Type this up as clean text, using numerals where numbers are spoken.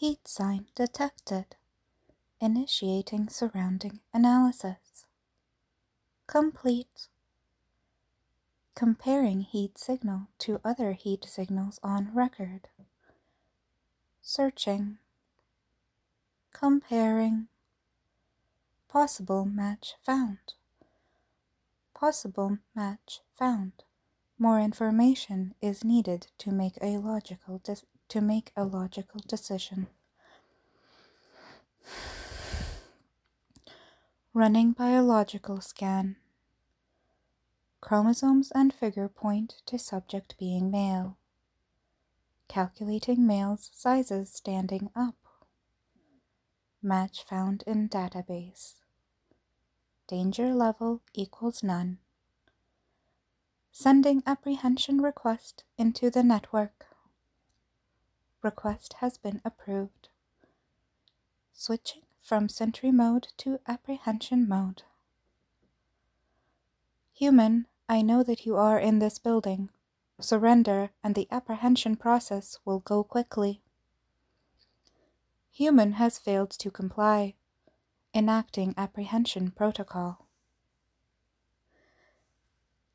Heat sign detected. Initiating surrounding analysis. Complete. Comparing heat signal to other heat signals on record. Searching. Comparing. Possible match found. Possible match found. More information is needed to make a logical decision. Running biological scan. Chromosomes and figure point to subject being male. Calculating male's sizes standing up. Match found in database. Danger level equals none. Sending apprehension request into the network. Request has been approved. Switching from sentry mode to apprehension mode. Human, I know that you are in this building. Surrender and the apprehension process will go quickly. Human has failed to comply. Enacting apprehension protocol.